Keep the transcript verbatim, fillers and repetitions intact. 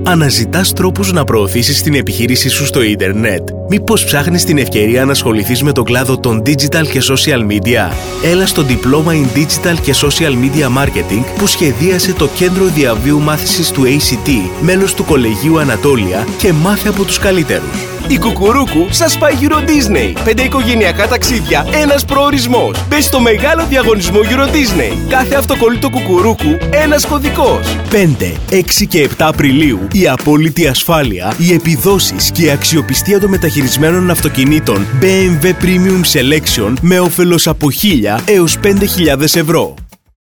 Αναζητάς τρόπους να προωθήσεις την επιχείρησή σου στο ίντερνετ? Μήπως ψάχνεις την ευκαιρία να ασχοληθείς με τον κλάδο των digital και social media? Έλα στο Diploma in Digital και Social Media Marketing που σχεδίασε το Κέντρο Διαβίου Μάθησης του έι σι τι, μέλος του Κολεγίου Ανατόλια, και μάθε από τους καλύτερους. Η Κουκουρούκου σας πάει Euro Disney. Πέντε οικογενειακά ταξίδια, ένας προορισμός. Μπες στο μεγάλο διαγωνισμό Euro Disney. Κάθε αυτοκολλήτο Κουκουρούκου, ένας κωδικός. πέντε, έξι και επτά Απριλίου. Η απόλυτη ασφάλεια, οι επιδόσεις και η αξιοπιστία των μεταχειρισμένων αυτοκινήτων μπι εμ ντάμπλιου Premium Selection με όφελος από χίλια έως πέντε χιλιάδες ευρώ.